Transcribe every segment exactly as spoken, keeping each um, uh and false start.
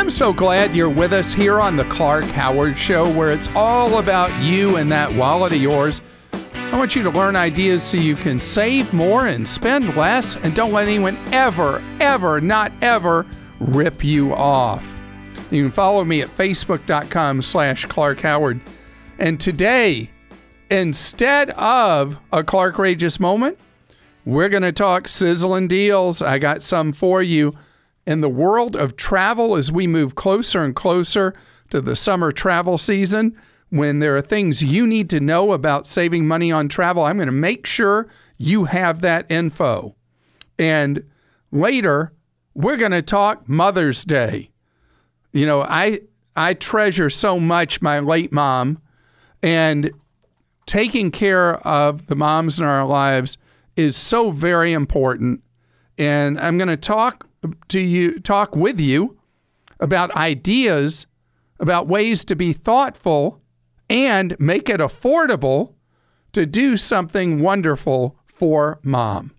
I'm so glad you're with us here on the Clark Howard Show, where it's all about you and that wallet of yours. I want you to learn ideas so you can save more and spend less, and don't let anyone ever, ever, not ever rip you off. You can follow me at facebook.com slash Clark Howard. And today, instead of a Clarkrageous moment, we're going to talk sizzling deals. I got some for you. In the world of travel, as we move closer and closer to the summer travel season, when there are things you need to know about saving money on travel, I'm going to make sure you have that info. And later, we're going to talk Mother's Day. You know, I I treasure so much my late mom, and taking care of the moms in our lives is so very important. And I'm going to talk to you, talk with you about ideas, about ways to be thoughtful and make it affordable to do something wonderful for mom.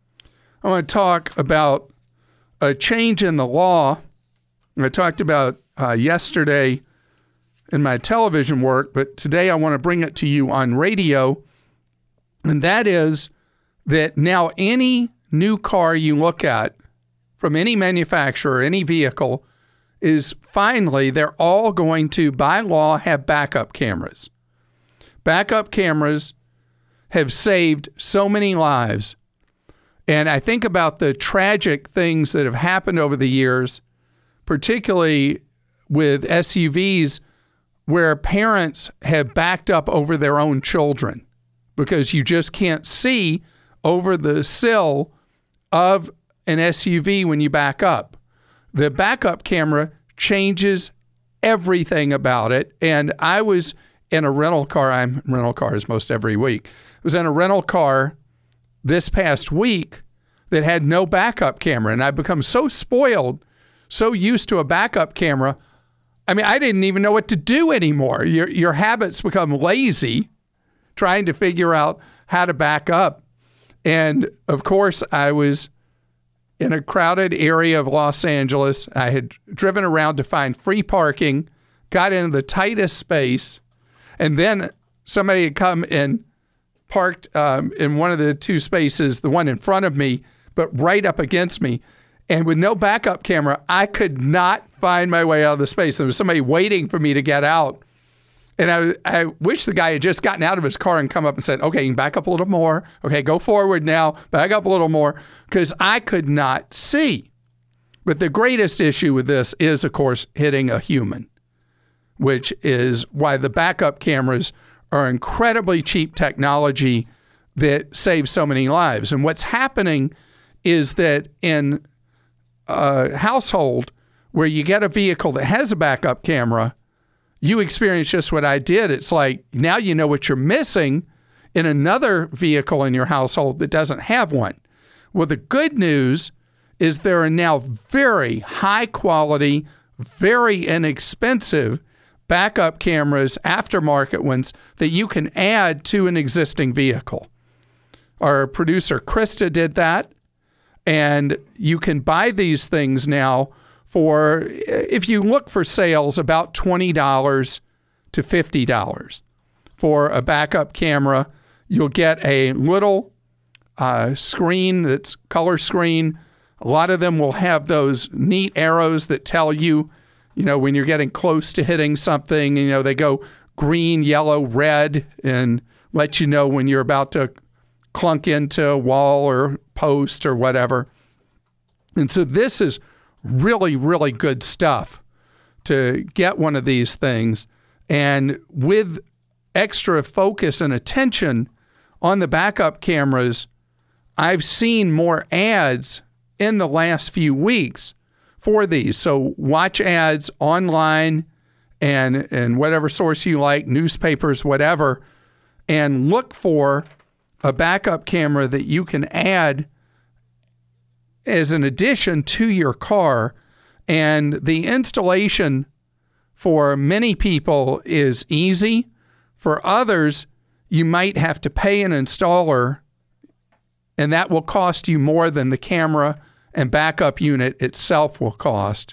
I want to talk about a change in the law. I talked about uh, yesterday in my television work, but today I want to bring it to you on radio. And that is that now any new car you look at from any manufacturer, any vehicle, is finally, they're all going to, by law, have backup cameras. Backup cameras have saved so many lives. And I think about the tragic things that have happened over the years, particularly with S U Vs, where parents have backed up over their own children because you just can't see over the sill of an S U V when you back up. The backup camera changes everything about it. And I was in a rental car. I'm in rental cars most every week. I was in a rental car this past week that had no backup camera. And I've become so spoiled, so used to a backup camera. I mean, I didn't even know what to do anymore. Your, your habits become lazy trying to figure out how to back up. And of course, I was in a crowded area of Los Angeles. I had driven around to find free parking, got into the tightest space, and then somebody had come and parked um, in one of the two spaces, the one in front of me, but right up against me. And with no backup camera, I could not find my way out of the space. There was somebody waiting for me to get out. And I, I wish the guy had just gotten out of his car and come up and said, okay, you can back up a little more. Okay, go forward now. Back up a little more. Because I could not see. But the greatest issue with this is, of course, hitting a human, which is why the backup cameras are incredibly cheap technology that saves so many lives. And what's happening is that in a household where you get a vehicle that has a backup camera, you experience just what I did. It's like, now you know what you're missing in another vehicle in your household that doesn't have one. Well, the good news is there are now very high quality, very inexpensive backup cameras, aftermarket ones, that you can add to an existing vehicle. Our producer, Krista, did that. And you can buy these things now for, if you look for sales, about twenty dollars to fifty dollars. For a backup camera, you'll get a little uh, screen that's color screen. A lot of them will have those neat arrows that tell you, you know, when you're getting close to hitting something, you know, they go green, yellow, red, and let you know when you're about to clunk into a wall or post or whatever. And so this is really, really good stuff to get one of these things. And with extra focus and attention on the backup cameras, I've seen more ads in the last few weeks for these. So watch ads online and, and whatever source you like, newspapers, whatever, and look for a backup camera that you can add as an addition to your car. And the installation for many people is easy. For others, you might have to pay an installer, and that will cost you more than the camera and backup unit itself will cost.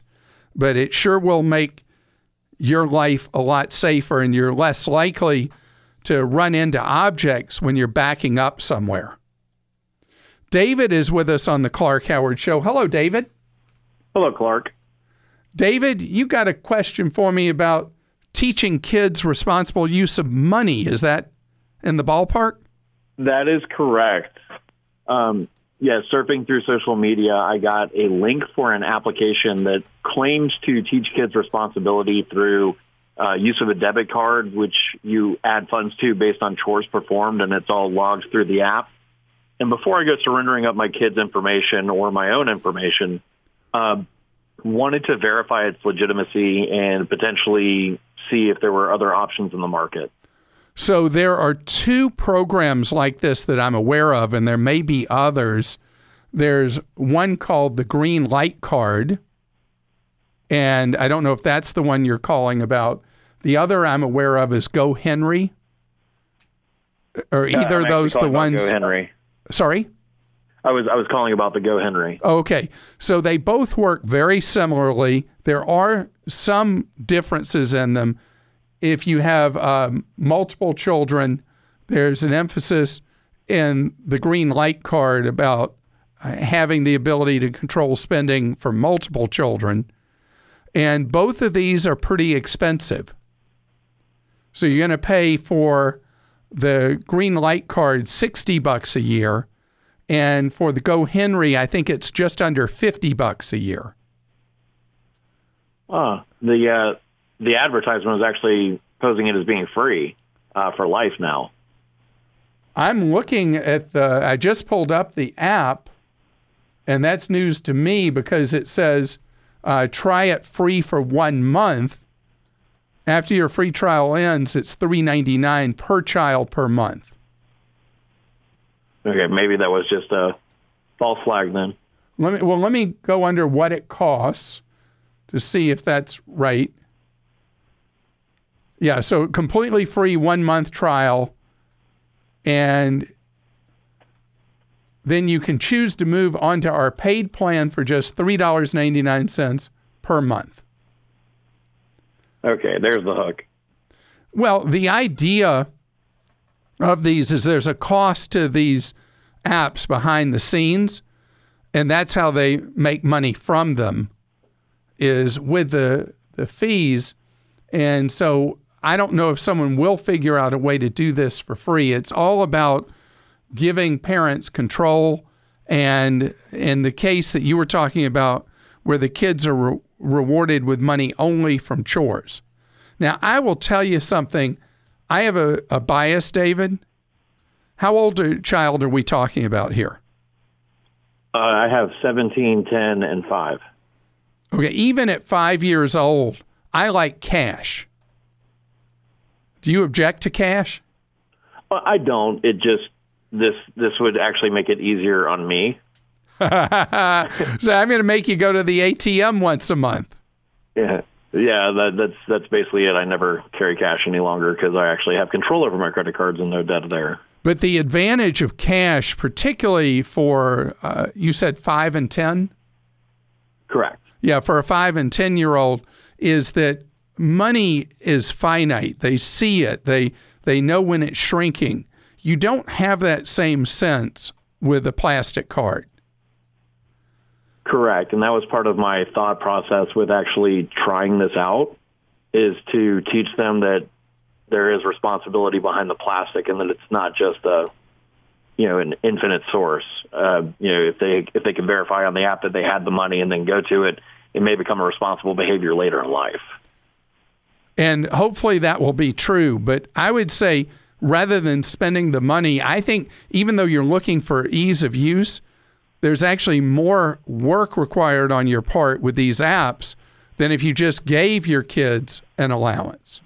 but it sure will make your life a lot safer, and you're less likely to run into objects when you're backing up somewhere. David is with us on the Clark Howard Show. Hello, David. Hello, Clark. David, you got a question for me about teaching kids responsible use of money. Is that in the ballpark? That is correct. Um, yeah, surfing through social media, I got a link for an application that claims to teach kids responsibility through uh, use of a debit card, which you add funds to based on chores performed, and it's all logged through the app. And before I go surrendering up my kids' information or my own information, uh, wanted to verify its legitimacy and potentially see if there were other options in the market. So there are two programs like this that I'm aware of, and there may be others. There's one called the Green Light Card, and I don't know if that's the one you're calling about. The other I'm aware of is GoHenry. Or either uh, of those the ones... GoHenry. Sorry? I was I was calling about the GoHenry. Okay. So they both work very similarly. There are some differences in them. If you have um, multiple children, there's an emphasis in the Green Light Card about uh, having the ability to control spending for multiple children. And both of these are pretty expensive. So you're going to pay for the Green Light Card sixty bucks a year, and for the GoHenry, I think it's just under fifty bucks a year. Oh, the uh, the advertisement was actually posing it as being free uh, for life now. I'm looking at the, I just pulled up the app, and that's news to me because it says uh, try it free for one month. After your free trial ends, it's three ninety-nine per child per month. Okay, maybe that was just a false flag then. Let me well, let me go under what it costs to see if that's right. Yeah, so completely free one month trial, and then you can choose to move onto our paid plan for just three dollars and ninety-nine cents per month. Okay, there's the hook. Well, the idea of these is there's a cost to these apps behind the scenes, and that's how they make money from them, is with the the fees. And so I don't know if someone will figure out a way to do this for free. It's all about giving parents control, and in the case that you were talking about where the kids are re- rewarded with money only from chores. Now, I will tell you something. I have a, a bias, David. How old a child are we talking about here? Uh, I have seventeen, ten, and five. Okay, even at five years old, I like cash. Do you object to cash? Uh, I don't. It just, this this would actually make it easier on me. So I'm going to make you go to the A T M once a month. Yeah, yeah. That, that's that's basically it. I never carry cash any longer because I actually have control over my credit cards and no debt there. But the advantage of cash, particularly for uh, you said five and ten. Correct. Yeah, for a five and ten year old, is that money is finite. They see it. They they know when it's shrinking. You don't have that same sense with a plastic card. Correct. And that was part of my thought process with actually trying this out, is to teach them that there is responsibility behind the plastic and that it's not just a, you know, an infinite source. Uh, you know, if they if they can verify on the app that they had the money and then go to it, it may become a responsible behavior later in life. And hopefully that will be true. But I would say rather than spending the money, I think even though you're looking for ease of use, there's actually more work required on your part with these apps than if you just gave your kids an allowance.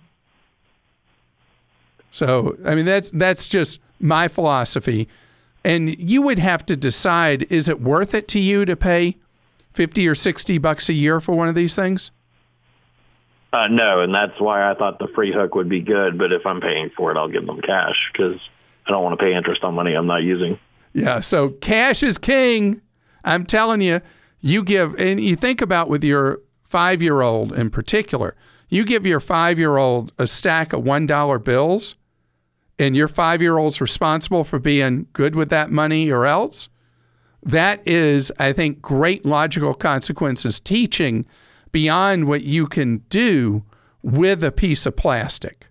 So, I mean, that's that's just my philosophy. And you would have to decide, is it worth it to you to pay fifty or sixty bucks a year for one of these things? Uh, no, and that's why I thought the free hook would be good. But if I'm paying for it, I'll give them cash because I don't want to pay interest on money I'm not using. Yeah, so cash is king. I'm telling you, you give, and you think about with your five-year-old in particular, you give your five-year-old a stack of one dollar bills, and your five-year-old's responsible for being good with that money or else, that is, I think, great logical consequences teaching beyond what you can do with a piece of plastic.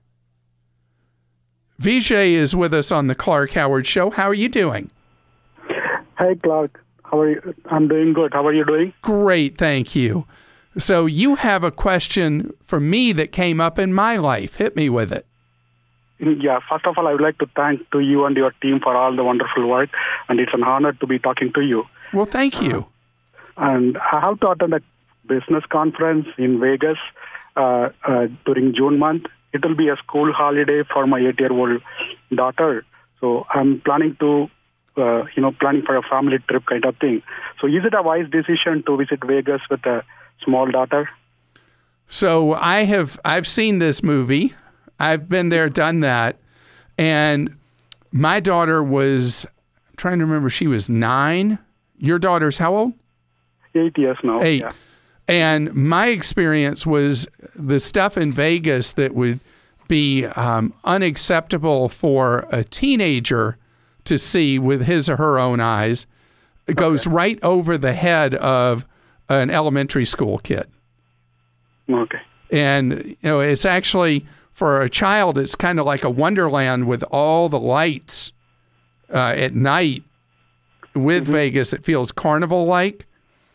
Vijay is with us on the Clark Howard Show. How are you doing? Hi, Clark. How are you? I'm doing good. How are you doing? Great, thank you. So you have a question for me that came up in my life. Hit me with it. Yeah, first of all, I would like to thank to you and your team for all the wonderful work, and it's an honor to be talking to you. Well, thank you. Uh, and I have to attend a business conference in Vegas uh, uh, during June month. It will be a school holiday for my eight-year-old daughter. So I'm planning to, uh, you know, planning for a family trip kind of thing. So is it a wise decision to visit Vegas with a small daughter? So I have, I've seen this movie. I've been there, done that. And my daughter was, I'm trying to remember, she was nine. Your daughter's how old? Eight years now. Eight. Yeah. And my experience was the stuff in Vegas that would be um, unacceptable for a teenager to see with his or her own eyes. It goes Okay. right over the head of an elementary school kid. Okay. And, you know, it's actually, for a child, it's kind of like a wonderland with all the lights uh, at night. With Mm-hmm. Vegas, it feels carnival-like.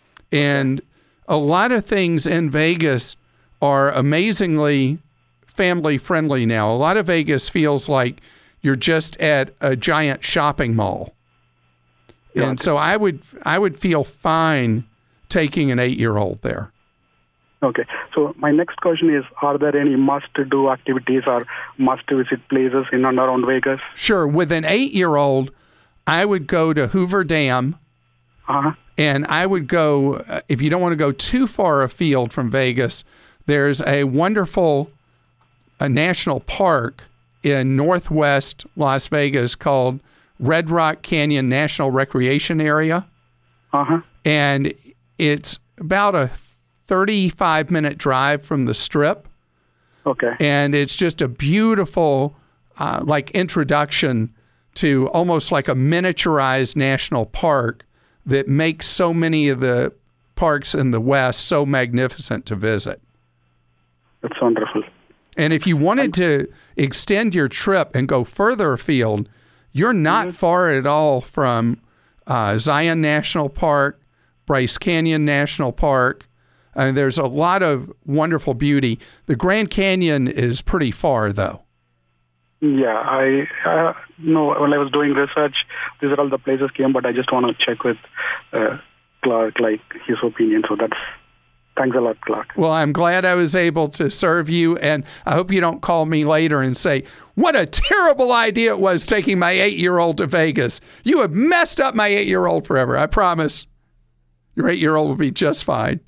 And a lot of things in Vegas are amazingly family-friendly now. A lot of Vegas feels like you're just at a giant shopping mall. Yeah. And so I would I would feel fine taking an eight-year-old there. Okay. So my next question is, are there any must-do activities or must-visit places in and around Vegas? Sure. With an eight-year-old, I would go to Hoover Dam, Uh-huh. and I would go, uh, if you don't want to go too far afield from Vegas, there's a wonderful a national park in northwest Las Vegas called Red Rock Canyon National Recreation Area. Uh-huh. And it's about a thirty-five minute drive from the Strip. Okay. And it's just a beautiful, uh, like, introduction to almost like a miniaturized national park that makes so many of the parks in the West so magnificent to visit. That's wonderful. And if you wanted to extend your trip and go further afield, you're not mm-hmm. far at all from uh, Zion National Park, Bryce Canyon National Park. I mean, there's a lot of wonderful beauty. The Grand Canyon is pretty far, though. Yeah, I uh, know when I was doing research, these are all the places came, but I just want to check with uh, Clark, like his opinion. So that's, thanks a lot, Clark. Well, I'm glad I was able to serve you, and I hope you don't call me later and say, what a terrible idea it was taking my eight-year-old to Vegas. You have messed up my eight-year-old forever. I promise your eight-year-old will be just fine.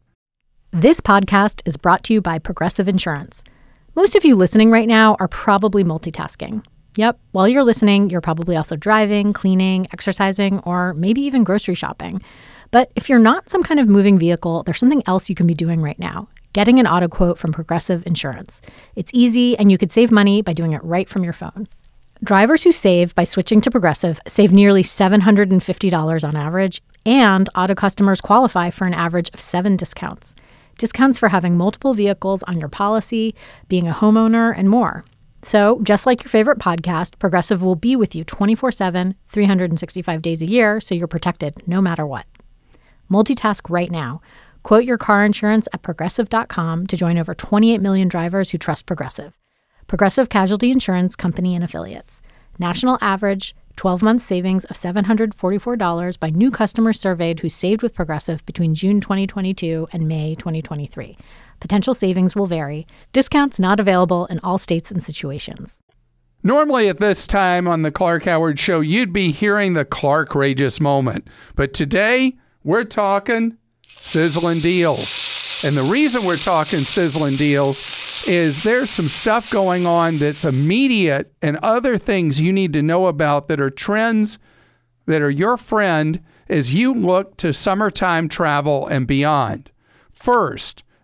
This podcast is brought to you by Progressive Insurance. Most of you listening right now are probably multitasking. Yep, while you're listening, you're probably also driving, cleaning, exercising, or maybe even grocery shopping. But if you're not some kind of moving vehicle, there's something else you can be doing right now. Getting an auto quote from Progressive Insurance. It's easy, and you could save money by doing it right from your phone. Drivers who save by switching to Progressive save nearly seven hundred fifty dollars on average, and auto customers qualify for an average of seven discounts. Discounts for having multiple vehicles on your policy, being a homeowner, and more. So, just like your favorite podcast, Progressive will be with you twenty-four seven, three hundred sixty-five days a year, so you're protected no matter what. Multitask right now. Quote your car insurance at Progressive dot com to join over twenty-eight million drivers who trust Progressive. Progressive Casualty Insurance Company and Affiliates. National average twelve-month savings of seven hundred forty-four dollars by new customers surveyed who saved with Progressive between June twenty twenty-two and May twenty twenty-three. Potential savings will vary. Discounts not available in all states and situations. Normally at this time on the Clark Howard Show, you'd be hearing the Clark-rageous moment. But today, we're talking sizzling deals. And the reason we're talking sizzling deals is there's some stuff going on that's immediate and other things you need to know about that are trends that are your friend as you look to summertime travel and beyond. First,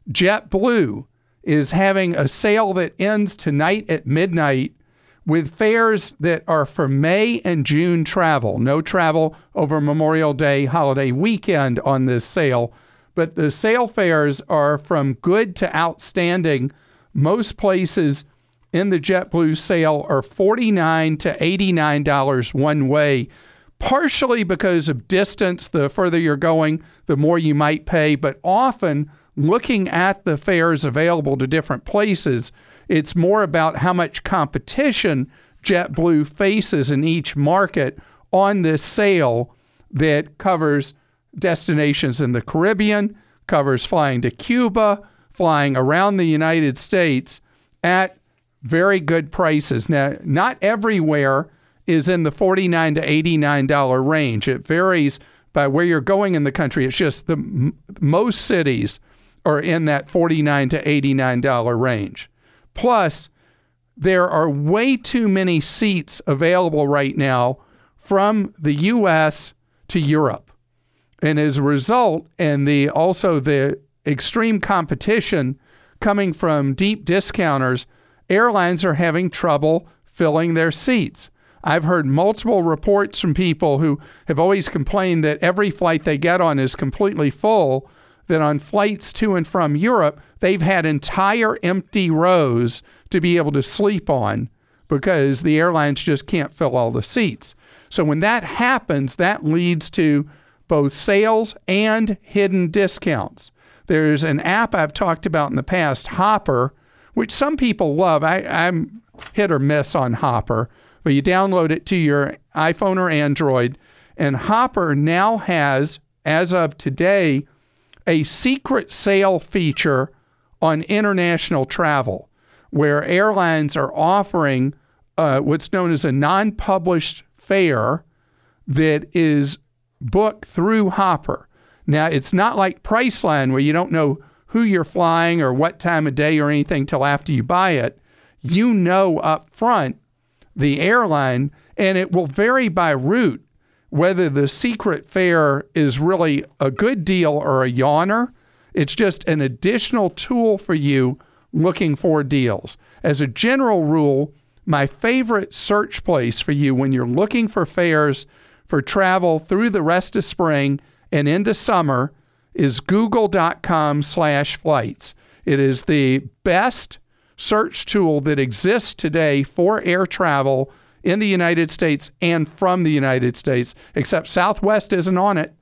JetBlue is having a sale that ends tonight at midnight with fares that are for May and June travel. No travel over Memorial Day holiday weekend on this sale, but the sale fares are from good to outstanding. Most places in the JetBlue sale are forty-nine dollars to eighty-nine dollars one way, partially because of distance. The further you're going, the more you might pay, but often looking at the fares available to different places, it's more about how much competition JetBlue faces in each market on this sale that covers destinations in the Caribbean, covers flying to Cuba, flying around the United States at very good prices. Now, not everywhere is in the forty-nine dollars to eighty-nine dollars range. It varies by where you're going in the country. It's just the m- most cities are in that forty-nine dollars to eighty-nine dollars range. Plus, there are way too many seats available right now from the U S to Europe. And as a result, and the also the extreme competition coming from deep discounters, airlines are having trouble filling their seats. I've heard multiple reports from people who have always complained that every flight they get on is completely full, that on flights to and from Europe, they've had entire empty rows to be able to sleep on because the airlines just can't fill all the seats. So when that happens, that leads to both sales and hidden discounts. There's an app I've talked about in the past, Hopper, which some people love. I, I'm hit or miss on Hopper, but you download it to your iPhone or Android, and Hopper now has, as of today, a secret sale feature on international travel, where airlines are offering uh, what's known as a non-published fare that is booked through Hopper. Now, it's not like Priceline, where you don't know who you're flying or what time of day or anything till after you buy it. You know up front the airline, and it will vary by route whether the secret fare is really a good deal or a yawner. It's just an additional tool for you looking for deals. As a general rule, my favorite search place for you when you're looking for fares for travel through the rest of spring and into summer is google.com slash flights. It is the best search tool that exists today for air travel in the United States and from the United States, except Southwest isn't on it.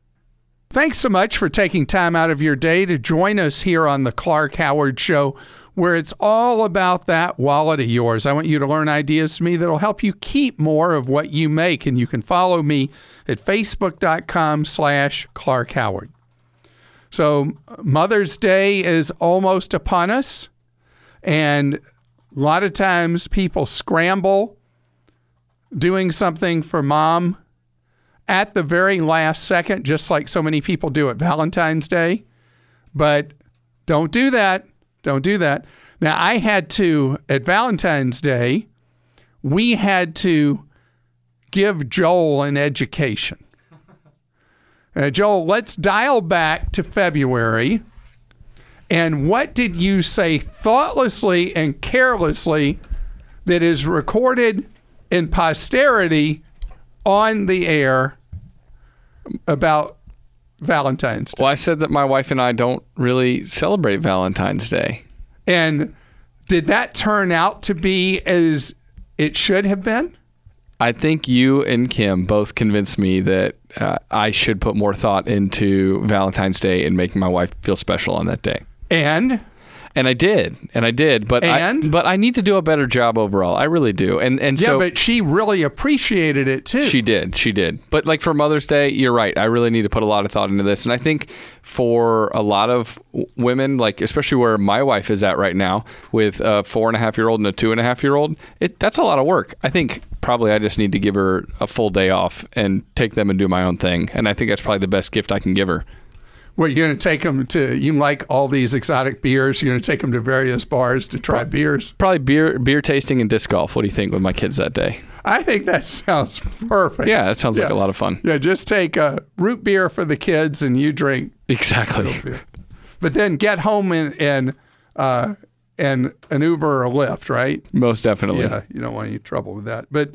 Thanks so much for taking time out of your day to join us here on the Clark Howard Show, where it's all about that wallet of yours. I want you to learn ideas from me that'll help you keep more of what you make, and you can follow me at facebook.com slash Clark Howard. So Mother's Day is almost upon us, and a lot of times people scramble doing something for mom at the very last second, just like so many people do at Valentine's Day. But don't do that. Don't do that. Now, I had to, at Valentine's Day, we had to give Joel an education. Uh, Joel, let's dial back to February. And what did you say thoughtlessly and carelessly that is recorded in posterity on the air about Valentine's Day? Well, I said that my wife and I don't really celebrate Valentine's Day. And did that turn out to be as it should have been? I think you and Kim both convinced me that uh, I should put more thought into Valentine's Day and making my wife feel special on that day. And? And I did, and I did, but and? I, but I need to do a better job overall. I really do, and and yeah, so but she really appreciated it too. She did, she did. But like for Mother's Day, you're right. I really need to put a lot of thought into this, and I think for a lot of women, like especially where my wife is at right now, with a four and a half year old and a two and a half year old, it that's a lot of work. I think probably I just need to give her a full day off and take them and do my own thing, and I think that's probably the best gift I can give her. Well, you're going to take them to, you like all these exotic beers, you're going to take them to various bars to try beers? Probably beer beer tasting and disc golf. What do you think with my kids that day? I think that sounds perfect. Yeah, that sounds yeah. like a lot of fun. Yeah, just take a root beer for the kids and you drink exactly. but then get home in, in uh, and an Uber or a Lyft, right? Most definitely. Yeah, you don't want any trouble with that. But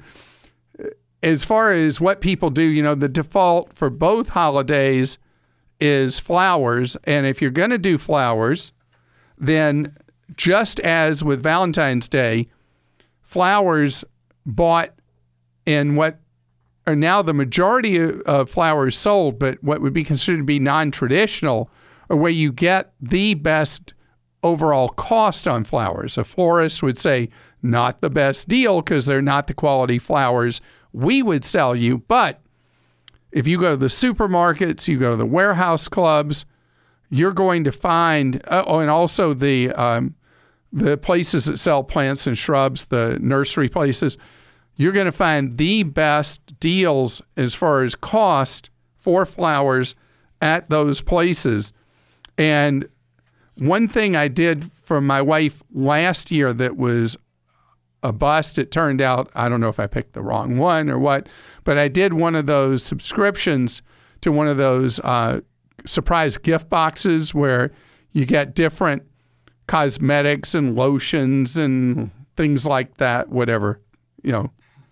as far as what people do, you know, the default for both holidays is flowers. And if you're going to do flowers, then just as with Valentine's Day, flowers bought in what are now the majority of flowers sold, but what would be considered to be non-traditional, are where you get the best overall cost on flowers. A florist would say not the best deal because they're not the quality flowers we would sell you. But if you go to the supermarkets, you go to the warehouse clubs, you're going to find, oh, and also the um, the places that sell plants and shrubs, the nursery places, you're going to find the best deals as far as cost for flowers at those places. And one thing I did for my wife last year that was a bust, it turned out, I don't know if I picked the wrong one or what, but I did one of those subscriptions to one of those uh, surprise gift boxes where you get different cosmetics and lotions and things like that, whatever, you know,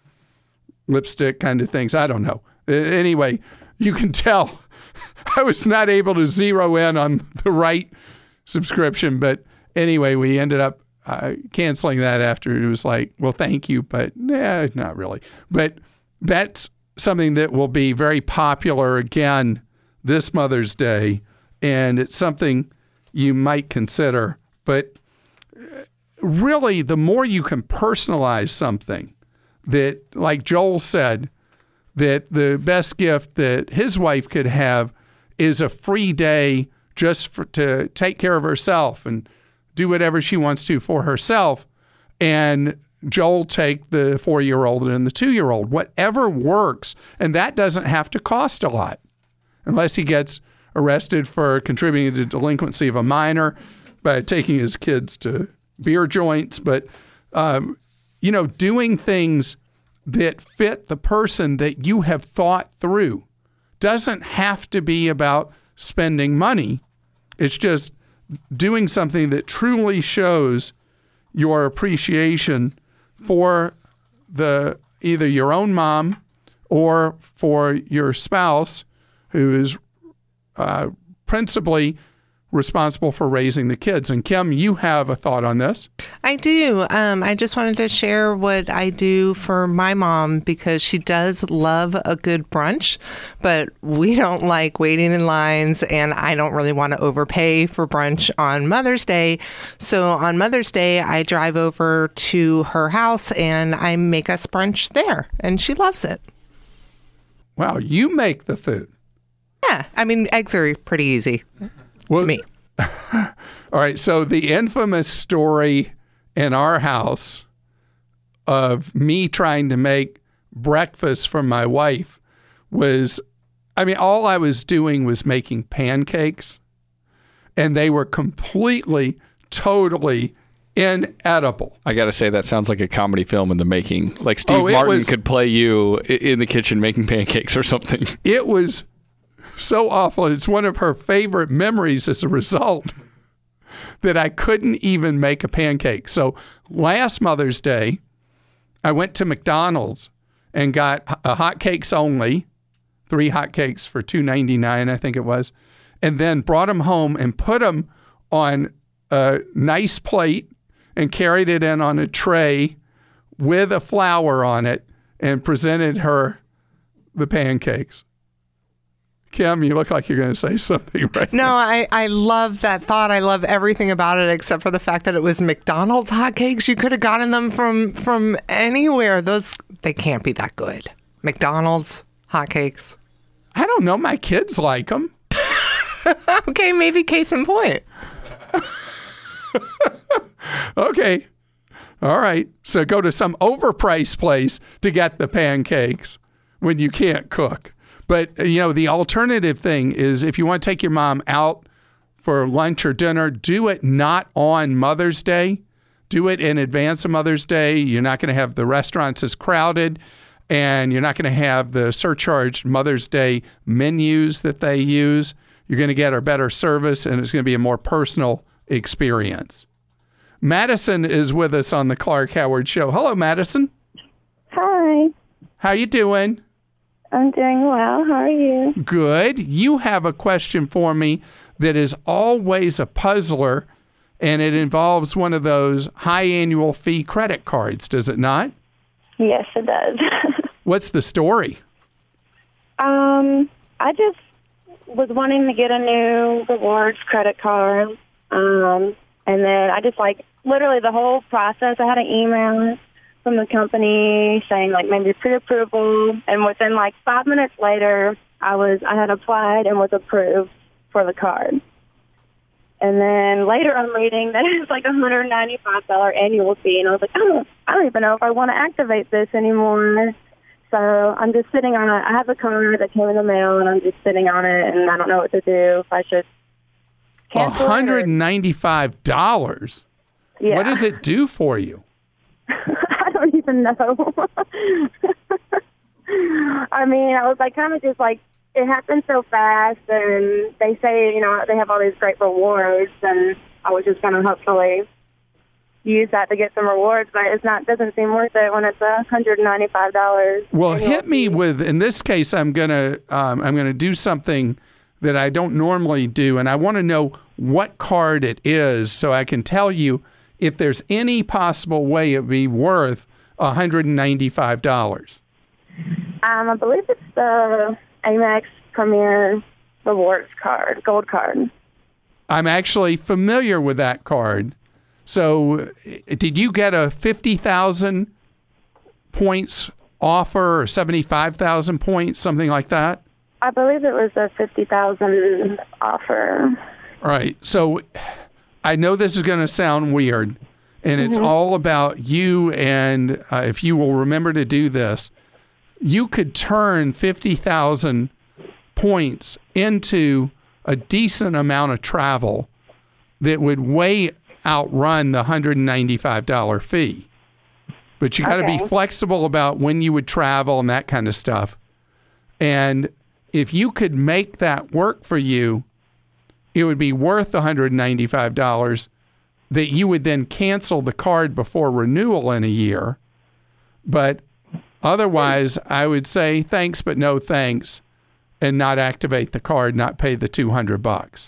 lipstick kind of things. I don't know. Anyway, you can tell I was not able to zero in on the right subscription. But anyway, we ended up uh, canceling that after it was like, well, thank you, but nah, not really. But that's something that will be very popular again this Mother's Day, and it's something you might consider. But really, the more you can personalize something, that, like Joel said, that the best gift that his wife could have is a free day just for, to take care of herself and do whatever she wants to for herself. And Joel take the four-year-old and the two-year-old, whatever works. And that doesn't have to cost a lot unless he gets arrested for contributing to the delinquency of a minor by taking his kids to beer joints. But, um, you know, doing things that fit the person that you have thought through doesn't have to be about spending money. It's just doing something that truly shows your appreciation for the either your own mom or for your spouse, who is uh, principally responsible for raising the kids. And Kim, you have a thought on this. I do. Um, I just wanted to share what I do for my mom, because she does love a good brunch, but we don't like waiting in lines, and I don't really want to overpay for brunch on Mother's Day. So on Mother's Day, I drive over to her house and I make us brunch there, and she loves it. Wow, you make the food. Yeah. I mean, eggs are pretty easy. Well, to me. All right. So the infamous story in our house of me trying to make breakfast for my wife was, I mean, all I was doing was making pancakes, and they were completely, totally inedible. I got to say, that sounds like a comedy film in the making. Like Steve oh, Martin was, could play you in the kitchen making pancakes or something. It was so awful. It's one of her favorite memories as a result that I couldn't even make a pancake. So last Mother's Day, I went to McDonald's and got a hotcakes only, three hotcakes for two ninety-nine, I think it was, and then brought them home and put them on a nice plate and carried it in on a tray with a flower on it and presented her the pancakes. Kim, you look like you're going to say something right No, now. I, I love that thought. I love everything about it except for the fact that it was McDonald's hotcakes. You could have gotten them from, from anywhere. Those, they can't be that good. McDonald's hotcakes. I don't know. My kids like them. Okay, maybe case in point. Okay. All right. So go to some overpriced place to get the pancakes when you can't cook. But, you know, the alternative thing is if you want to take your mom out for lunch or dinner, do it not on Mother's Day. Do it in advance of Mother's Day. You're not going to have the restaurants as crowded, and you're not going to have the surcharged Mother's Day menus that they use. You're going to get a better service, and it's going to be a more personal experience. Madison is with us on the Clark Howard Show. Hello, Madison. Hi. How you doing? I'm doing well. How are you? Good. You have a question for me that is always a puzzler, and it involves one of those high annual fee credit cards, does it not? Yes, it does. What's the story? um, I just was wanting to get a new rewards credit card, um, and then I just like literally the whole process. I had an email from the company saying like maybe pre-approval, and within like five minutes later, I was I had applied and was approved for the card. And then later I'm reading that it's like a one hundred ninety-five dollars annual fee, and I was like, oh, I don't even know if I want to activate this anymore. So I'm just sitting on it. I have a card that came in the mail, and I'm just sitting on it, and I don't know what to do. If I should cancel one hundred ninety-five dollars? It or... Yeah. What does it do for you? I don't even know. I mean, I was like kind of just like, it happened so fast, and they say, you know, they have all these great rewards, and I was just going to hopefully use that to get some rewards, but it's not, doesn't seem worth it when it's one hundred ninety-five dollars. Well, hit me with, in this case, I'm going to, um, I'm going to do something that I don't normally do, and I want to know what card it is so I can tell you if there's any possible way it would be worth one hundred ninety-five dollars. Um, I believe it's the Amex Premier Rewards card, gold card. I'm actually familiar with that card. So did you get a fifty thousand points offer or seventy-five thousand points, something like that? I believe it was a fifty thousand offer. All right. So I know this is going to sound weird, and it's mm-hmm. all about you. And uh, if you will remember to do this, you could turn fifty thousand points into a decent amount of travel that would way outrun the one hundred ninety-five dollars fee. But you got to okay. be flexible about when you would travel and that kind of stuff. And if you could make that work for you, it would be worth one hundred ninety-five dollars that you would then cancel the card before renewal in a year. But otherwise, I would say thanks, but no thanks, and not activate the card, not pay the two hundred bucks.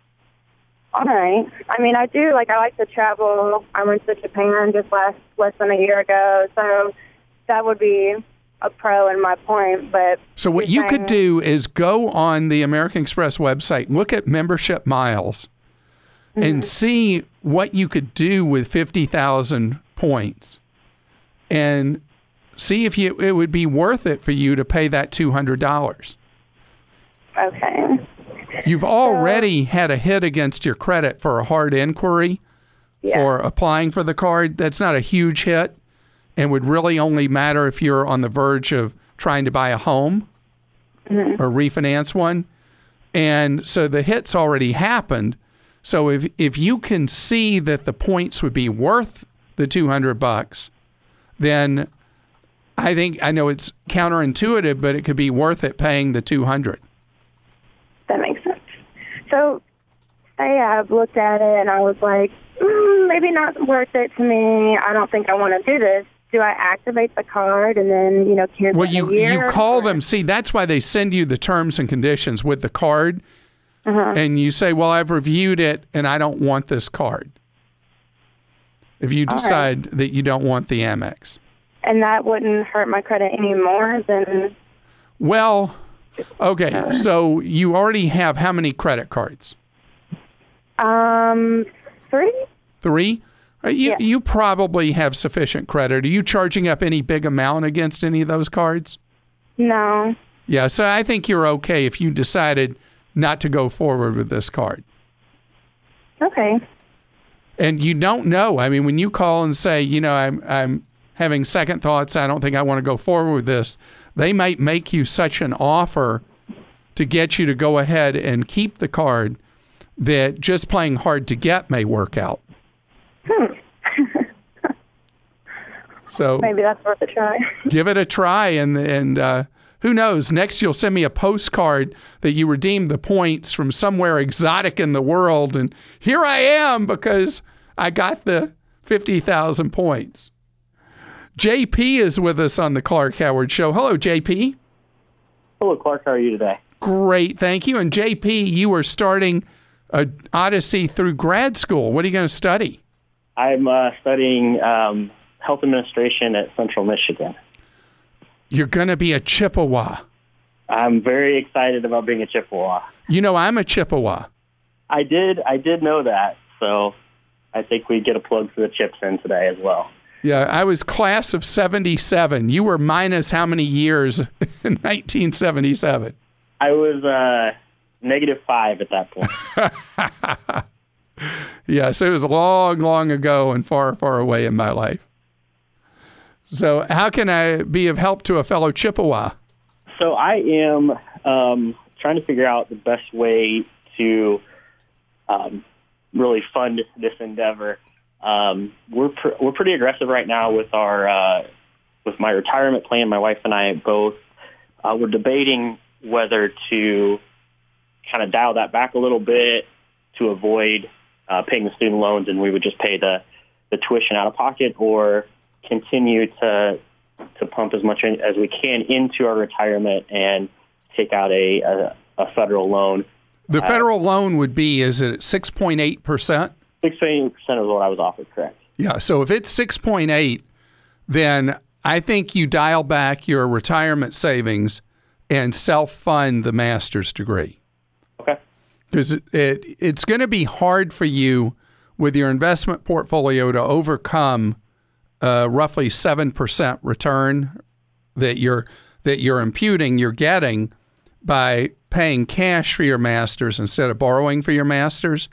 All right. I mean, I do, like, I like to travel. I went to Japan just last, less than a year ago, so that would be a pro in my point. But so what you saying, could do is go on the American Express website, look at membership miles, mm-hmm. and see what you could do with fifty thousand points, and see if you it would be worth it for you to pay that two hundred dollars. Okay. You've already so, had a hit against your credit for a hard inquiry yeah. for applying for the card. That's not a huge hit and would really only matter if you're on the verge of trying to buy a home mm-hmm. or refinance one. And so the hit's already happened. So if if you can see that the points would be worth the two hundred bucks, then I think, I know it's counterintuitive, but it could be worth it paying the two hundred. That makes sense. So say I've looked at it and I was like, mm, maybe not worth it to me. I don't think I want to do this. Do I activate the card and then, you know, cancel well, you, a year? you call or? them. See, that's why they send you the terms and conditions with the card. Uh-huh. And you say, well, I've reviewed it and I don't want this card. If you decide right. that you don't want the Amex. And that wouldn't hurt my credit any more than... Well... Okay, so you already have how many credit cards? Um, three. Three? You, yeah. you probably have sufficient credit. Are you charging up any big amount against any of those cards? No. Yeah, so I think you're okay if you decided not to go forward with this card. Okay. And you don't know. I mean, when you call and say, you know, I'm I'm having second thoughts, I don't think I want to go forward with this, they might make you such an offer to get you to go ahead and keep the card that just playing hard to get may work out. Hmm. So maybe that's worth a try. Give it a try and and uh, who knows? Next, you'll send me a postcard that you redeemed the points from somewhere exotic in the world. And here I am because I got the fifty thousand points. J P is with us on the Clark Howard Show. Hello, J P. Hello, Clark. How are you today? Great, thank you. And J P, you are starting a Odyssey through grad school. What are you going to study? I'm uh, studying um, health administration at Central Michigan. You're going to be a Chippewa. I'm very excited about being a Chippewa. You know, I'm a Chippewa. I did. I did know that. So I think we get a plug for the Chips in today as well. Yeah, I was class of seventy-seven. You were minus how many years in nineteen seventy-seven? I was uh, negative five at that point. Yes, it was long, long ago and far, far away in my life. So how can I be of help to a fellow Chippewa? So I am um, trying to figure out the best way to um, really fund this endeavor. Um, we're pr- we're pretty aggressive right now with our uh, with my retirement plan. My wife and I both uh, we're debating whether to kind of dial that back a little bit to avoid uh, paying the student loans, and we would just pay the, the tuition out of pocket, or continue to to pump as much in, as we can into our retirement and take out a a, a federal loan. The federal uh, loan would be, is it six point eight percent? six point eight percent is what I was offered, correct. Yeah, so if it's six point eight, then I think you dial back your retirement savings and self-fund the master's degree. Okay. Because it, it, it's going to be hard for you with your investment portfolio to overcome uh, roughly seven percent return that you're that you're imputing, you're getting by paying cash for your master's instead of borrowing for your master's.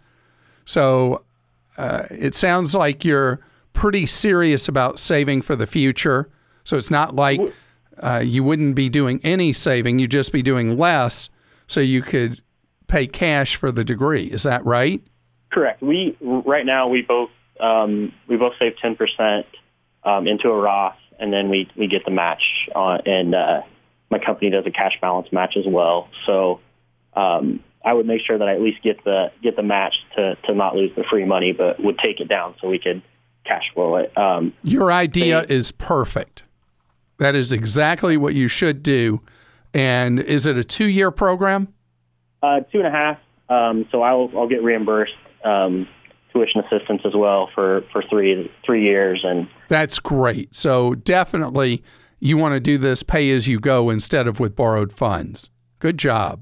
So uh, it sounds like you're pretty serious about saving for the future. So it's not like uh, you wouldn't be doing any saving, you'd just be doing less so you could pay cash for the degree. Is that right? Correct. We right now we both um, we both save ten percent um, into a Roth, and then we, we get the match on, and uh, my company does a cash balance match as well. So um, I would make sure that I at least get the get the match to, to not lose the free money, but would take it down so we could cash flow it. Um, Your idea they, is perfect. That is exactly what you should do. And is it a two-year program? Uh, two and a half. Um, so I'll I'll get reimbursed um, tuition assistance as well for, for three three years. And that's great. So definitely you want to do this pay as you go instead of with borrowed funds. Good job.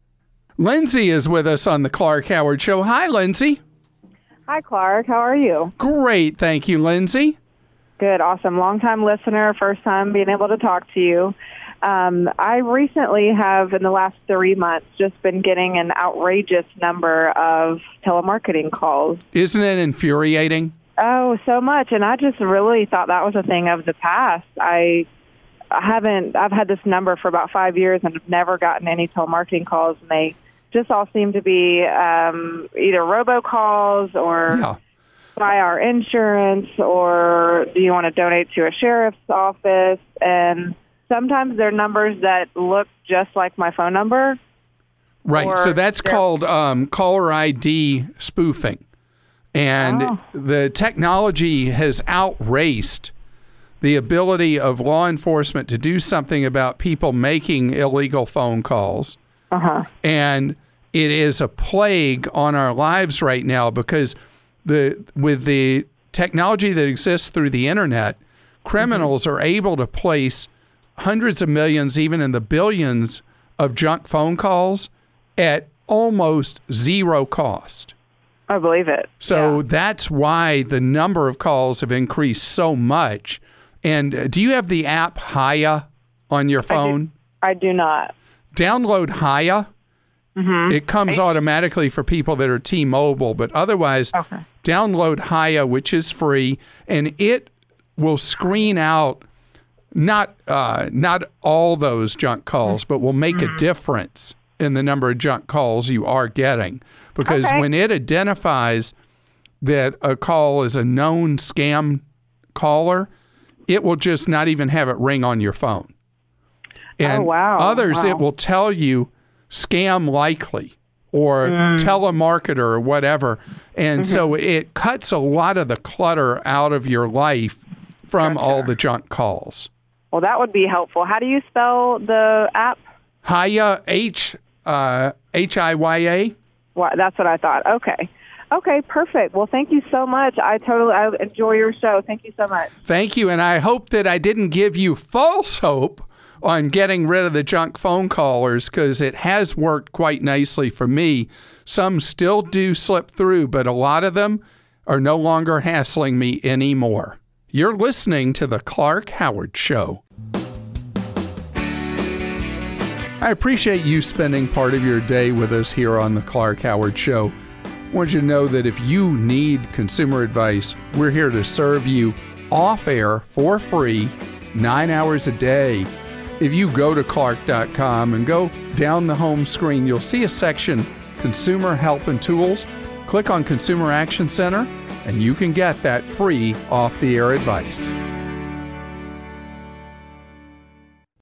Lindsay is with us on the Clark Howard Show. Hi, Lindsay. Hi, Clark. How are you? Great. Thank you, Lindsay. Good. Awesome. Long-time listener, first time being able to talk to you. Um, I recently have, in the last three months, just been getting an outrageous number of telemarketing calls. Isn't it infuriating? Oh, so much. And I just really thought that was a thing of the past. I I haven't, I've had this number for about five years and have never gotten any telemarketing calls. And they just all seem to be um, either robocalls or yeah. buy our insurance, or do you want to donate to a sheriff's office? And sometimes they're numbers that look just like my phone number. Right. So that's called um, caller I D spoofing. And oh. the technology has outraced the ability of law enforcement to do something about people making illegal phone calls. Uh-huh. And it is a plague on our lives right now because the with the technology that exists through the internet, criminals mm-hmm. are able to place hundreds of millions, even in the billions, of junk phone calls at almost zero cost. I believe it. So yeah. that's why the number of calls have increased so much. And do you have the app Hiya on your phone? I do, I do not. Download Hiya. Mm-hmm. It comes right. automatically for people that are T-Mobile, but otherwise, okay. download Hiya, which is free, and it will screen out not uh, not all those junk calls, but will make mm-hmm. a difference in the number of junk calls you are getting. Because okay. when it identifies that a call is a known scam caller, it will just not even have it ring on your phone. And oh, wow. others, wow. it will tell you scam likely or Mm. telemarketer or whatever. And Mm-hmm. so it cuts a lot of the clutter out of your life from Gotcha. all the junk calls. Well, that would be helpful. How do you spell the app? Hiya, H, uh, H I Y A. Well, that's what I thought. Okay. Okay, perfect. Well, thank you so much. I totally I enjoy your show. Thank you so much. Thank you. And I hope that I didn't give you false hope on getting rid of the junk phone callers, because it has worked quite nicely for me. Some still do slip through, but a lot of them are no longer hassling me anymore. You're listening to The Clark Howard Show. I appreciate you spending part of your day with us here on The Clark Howard Show. I want you to know that if you need consumer advice, we're here to serve you off air for free, nine hours a day. If you go to clark dot com and go down the home screen, you'll see a section, Consumer Help and Tools. Click on Consumer Action Center, and you can get that free off-the-air advice.